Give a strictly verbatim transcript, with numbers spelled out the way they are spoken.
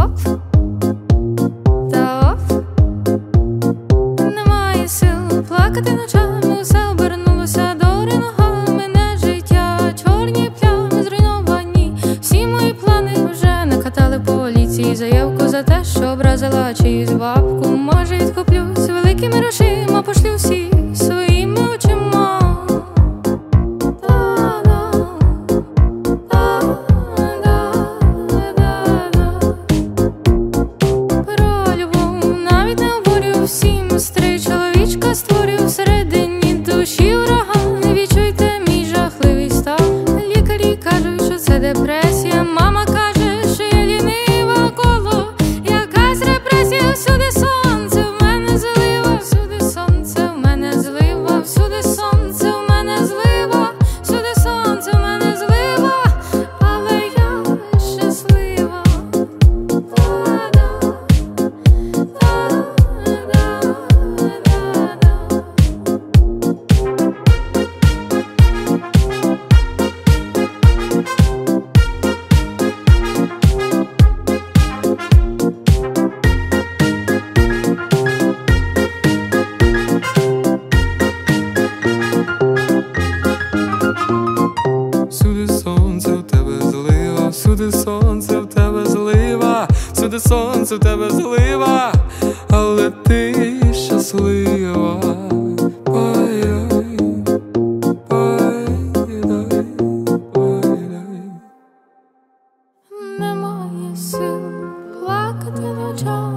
оп, та оп. Немає сил плакати ночами, усе обернулося дори ногами. Не життя, чорні плями зруйновані. Всі мої плани вже накатали поліції заявку за те, що образила чиюсь бабку. Може відкуплюсь великими грошима, пошлю всі своїми очима. Про любов навіть не обурю, всім стрий чоловічка створю. Всередині душі ураган, відчуйте мій жахливий стан. Лікарі кажуть, що це депресія, мама каже, що я лінива коло. Якась репресія, всюди сонце, в мене злива, всюди сонце, в мене злива, всюди сонце, в мене злива, всюди сонце, в мене злива, але я щаслива. Всюди сонце, в тебе злива, всюди сонце, в тебе злива, всюди сонце, в тебе злива, але ти щаслива. Ой-ой, ой-ой, ой-ой. Немає сил плакати ночами.